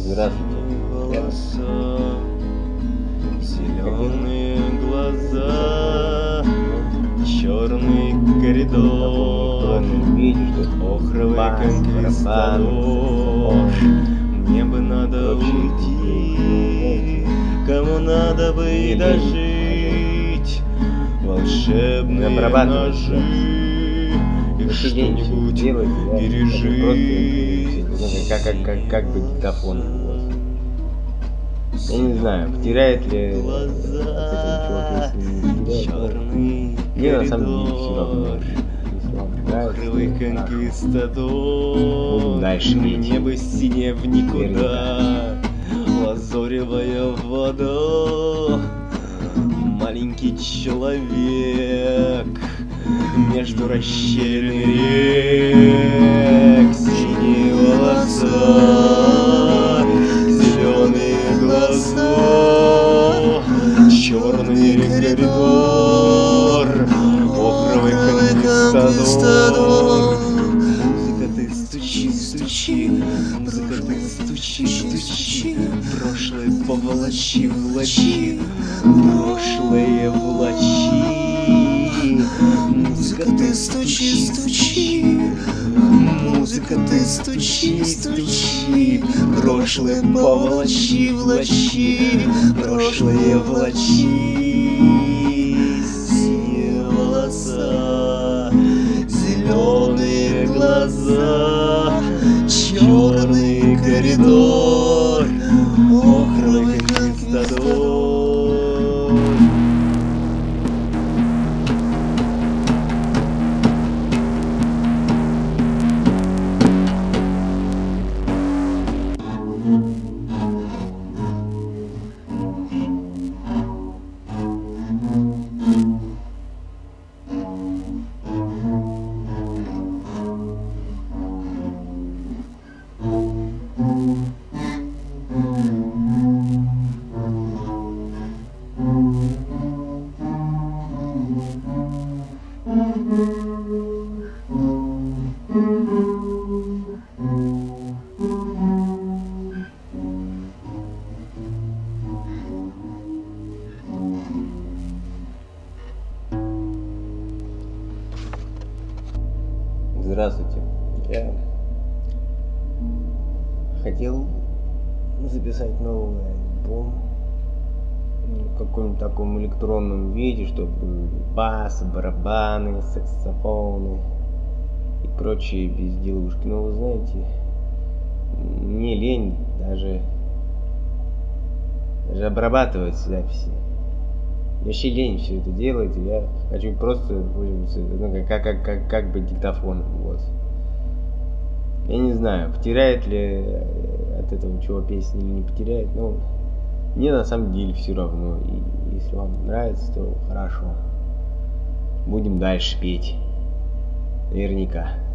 Здравствуйте. Зеленые глаза, черный коридор, охровый конкистадор. Мне бы надо уйти, кому надо бы и дожить. Волшебные ножи, их что-нибудь пережить. Как бы диктофон. Я не знаю, потеряет ли от этого чувака, мне на самом деле все равно. Охровый конкистадор, дальше небо синее в никуда, лазоревая вода, маленький человек между расщелин рек, синие волоса, зеленые глаза, черный коридор, охровый конкистадор. Музыка, ты стучи, стучи, музыка, ты стучи, стучи, прошлое поволочи, влачи, прошлое влачи. Музыка, ты стучи, стучи, музыка, ты стучи, стучи, прошлое поволочи, влачи, прошлое влачи. Синие волоса, зеленые глаза, черный коридор, охровый конкистадор. Здравствуйте. Я хотел записать новый альбом в каком-нибудь таком электронном виде, чтобы басы, барабаны, саксофоны и прочие безделушки. Но вы знаете, мне лень даже обрабатывать записи. Вообще лень все это делать, я хочу просто как бы диктофон. Вот. Я не знаю, потеряет ли от этого чего песни или не потеряет, но мне на самом деле все равно. И если вам нравится, то хорошо. Будем дальше петь. Наверняка.